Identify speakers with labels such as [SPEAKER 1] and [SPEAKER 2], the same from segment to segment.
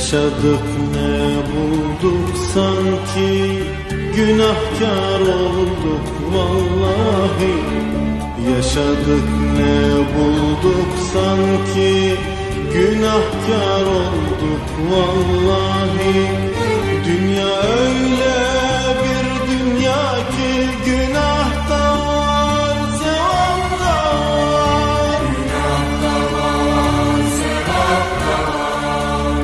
[SPEAKER 1] Yaşadık ne bulduk sanki, günahkar olduk vallahi. Yaşadık ne bulduk sanki, günahkar olduk vallahi. Dünya öyle bir dünya ki, günah da var, sevap da var.
[SPEAKER 2] Günah da var, sevap da var.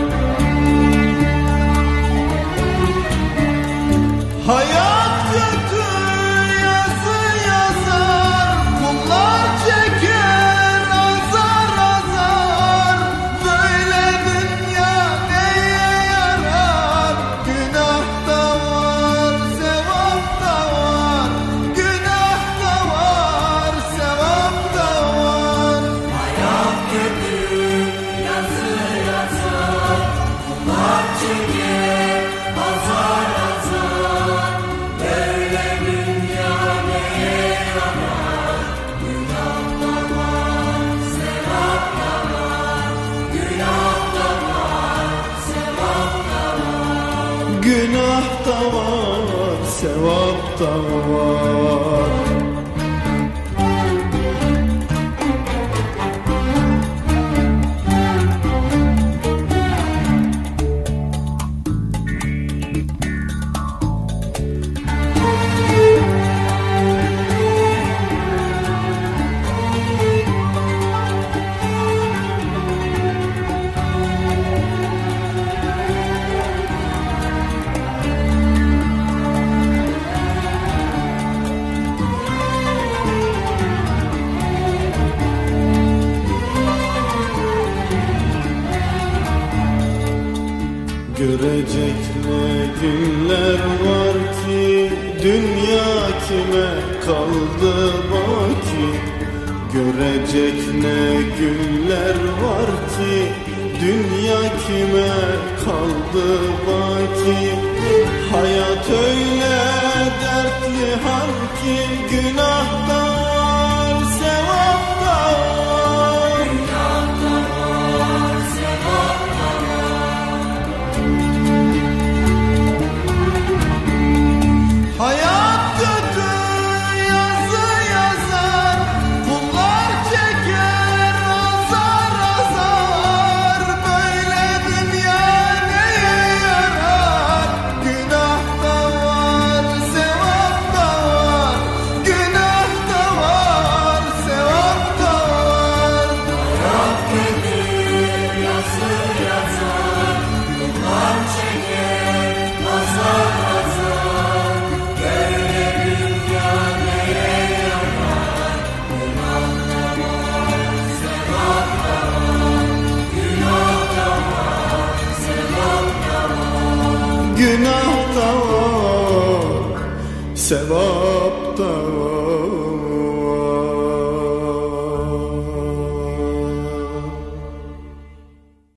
[SPEAKER 1] Hayat kötü yazı yazar, kullar çeker azar azar. Böyle dünya neye yarar? Günah da var, sevap da var. Günah da var, sevap da var.
[SPEAKER 2] Hayat kötü yazı yazar, kullar çeker azar azar. Böyle dünya neye yarar? Günah da var, sevap da var. Günah da var, sevap da var.
[SPEAKER 1] Günah da var, sevap da var. Görecek ne günler var ki, dünya kime kaldı baki. Görecek ne günler var ki, dünya kime kaldı baki. Hayat öyle dertli hal ki, günah da var, sevap da var.
[SPEAKER 2] Günah da var, sevap da var.
[SPEAKER 1] Hayat kötü yazı yazar, kullar çeker azar azar. Böyle dünya neye yarar? Günah da var, sevap da var. Günah da var, sevap da var.
[SPEAKER 2] Hayat kötü yazı yazar, kullar çeker azar azar. Böyle dünya neye yarar? Günah da var, sevap da var. Günah da var, sevap da var.
[SPEAKER 1] Günah da var, sevap da